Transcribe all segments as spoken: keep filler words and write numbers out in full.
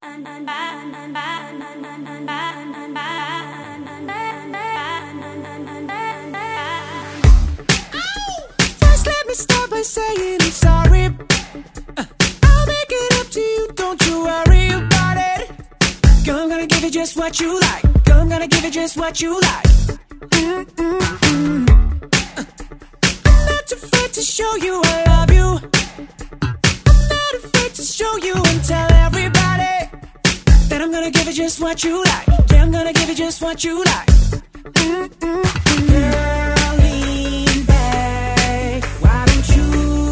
First, let me start by saying I'm sorry. Uh, I'll make it up to you, don't you worry about it. I'm gonna give you just what you like. I'm gonna give you just what you like. Mm-mm-mm. Uh, I'm not afraid to show you I love you. I'm not afraid to show you and tell everybody that I'm gonna give you just what you like. Yeah, I'm gonna give you just what you like. Mm-mm-mm. Girl, lean back. Why don't you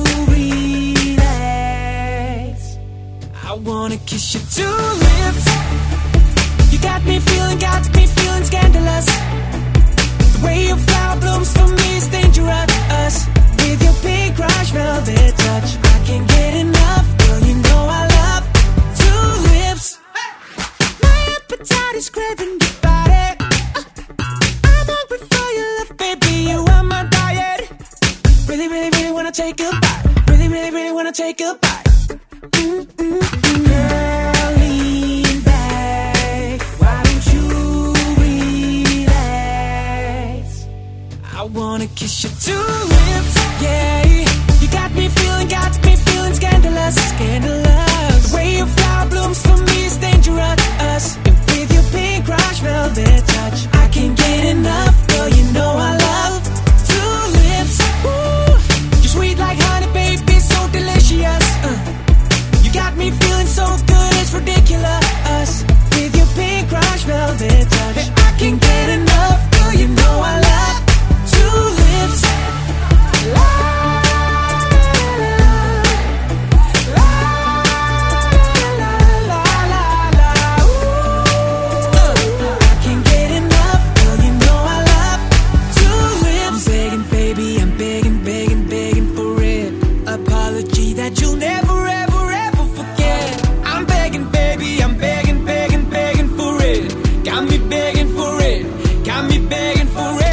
relax? I wanna kiss your two lips. You got me feeling, got me feeling scandalous. The way your flower blooms for me is dangerous. With your pink crushed velvet touch, I can't get enough. Girl, you know I love two lips. My appetite is craving your body. I'm hungry for your love, baby, you are my diet. Really, really, really wanna take a bite. Really, really, really wanna take a bite. Mm-mm-mm. Girl, lean back. Why don't you relax? I wanna kiss your two lips, yeah. You got me feeling, got me feeling scandalous, scandalous. The way your flower blooms for me is dangerous. And with your pink crushed velvet touch, I can't get enough. Girl, you know I love two lips. Ooh, you're sweet like honey, baby, so delicious. Uh, you got me feeling so good, it's ridiculous. With your pink crushed velvet touch, I can't get enough. Girl, you know I love two lips. La, la, la, la, la, la, la, ooh. Uh, I can't get enough. Girl, you know I love two lips. I'm begging, baby, I'm begging, begging, begging for it. Apology that you'll never, ever, ever forget. I'm begging, baby, I'm begging, begging, begging for it. Got me begging for it. Got me begging for it.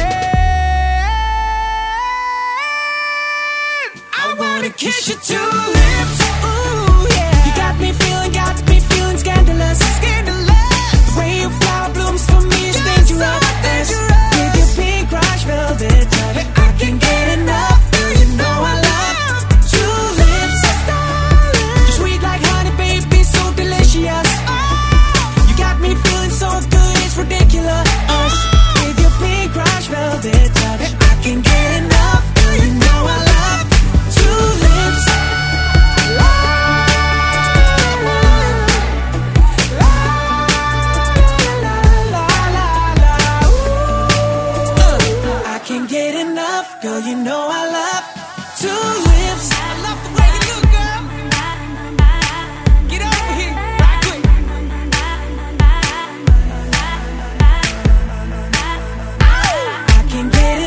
I wanna kiss your two lips. Ooh, yeah. You got me feeling, got me feeling scandalous, scandalous. The way your flower blooms for me is dangerous. With your pink crushed velvet touch, I can't get enough. Girl, you know I love two lips. You're sweet like honey, baby, so delicious. You got me feeling so good, it's ridiculous. With your pink crushed velvet touch, I can't get enough. Girl, you know I love two lips. La, la, la, la, la, la, la, ooh. Uh, I can't get enough. Girl, you know I love two lips. I love the way you look, girl. Get over here, right quick. I can't get